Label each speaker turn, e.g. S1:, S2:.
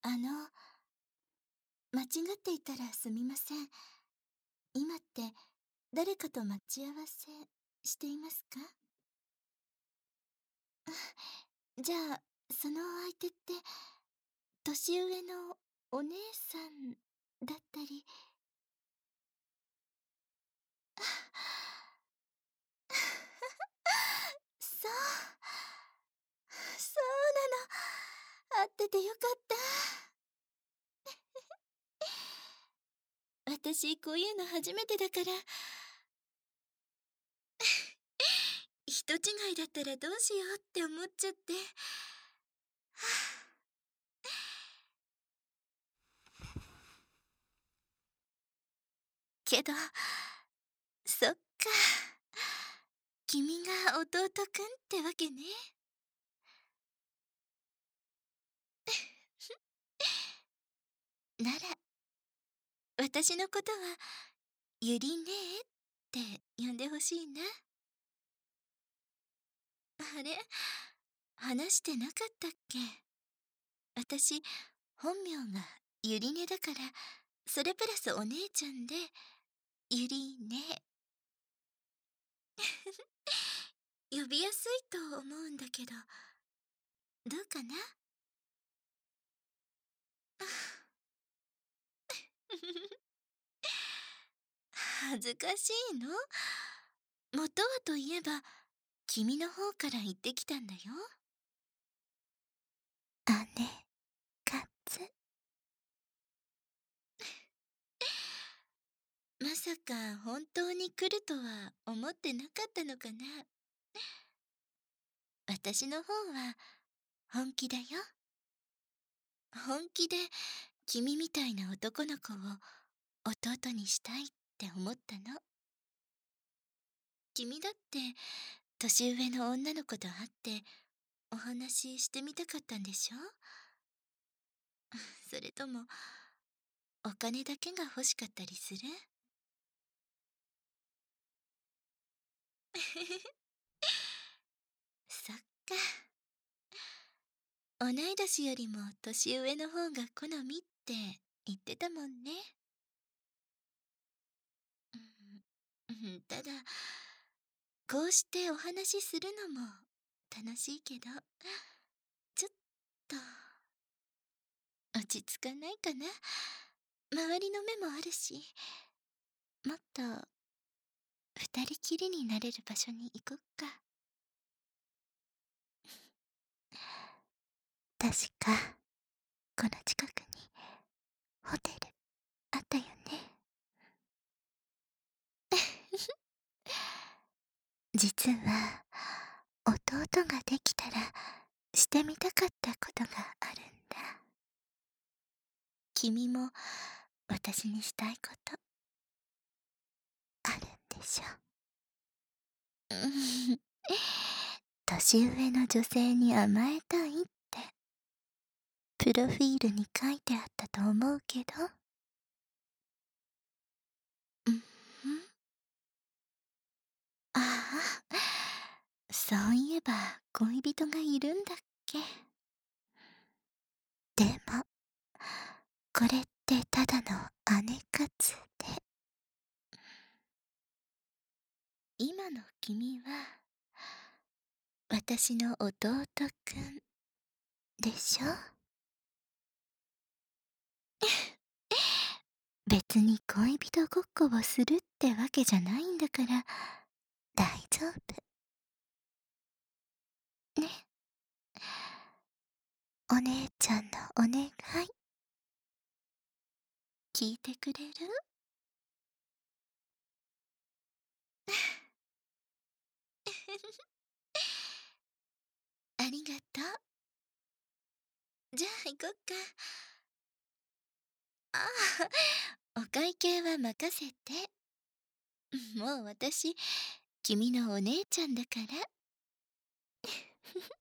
S1: あの、間違っていたらすみません。今って誰かと待ち合わせしていますか？じゃあ、そのお相手って、年上のお姉さんだったり。そう、そうなの。会っててよかった。私、こういうの初めてだから。人違いだったらどうしようって思っちゃって。けど、そっか。君が弟くんってわけね。なら、私のことは、ゆりねえって呼んでほしいな。あれ、話してなかったっけ？私、本名がゆりねだから、それプラスお姉ちゃんで、ゆりね。呼びやすいと思うんだけど、どうかな？恥ずかしいの？元はといえば、君の方から言ってきたんだよ。姉、かつ。まさか本当に来るとは思ってなかったのかな。私の方は本気だよ。本気で君みたいな男の子を弟にしたいって思ったの。君だって年上の女の子と会ってお話ししてみたかったんでしょ？それともお金だけが欲しかったりする？そっか。同い年よりも年上の方が好みって言ってたもんね。ただ、こうしてお話しするのも楽しいけど、ちょっと落ち着かないかな。周りの目もあるし、もっと二人きりになれる場所に行こっか。確か、この近くにホテルあったよね。実は、弟ができたらしてみたかったことがあるんだ。君も私にしたいことあるんでしょ？年上の女性に甘えたいってプロフィールに書いてあったと思うけど。うん。ああ、そういえば恋人がいるんだっけ？でも、これってただの姉活で、今の君は私の弟くんでしょ？別に恋人ごっこをするってわけじゃないんだから大丈夫ね。お姉ちゃんのお願い聞いてくれる？ありがとう。じゃあ行こっか。ああ、お会計は任せて。もう私、君のお姉ちゃんだから。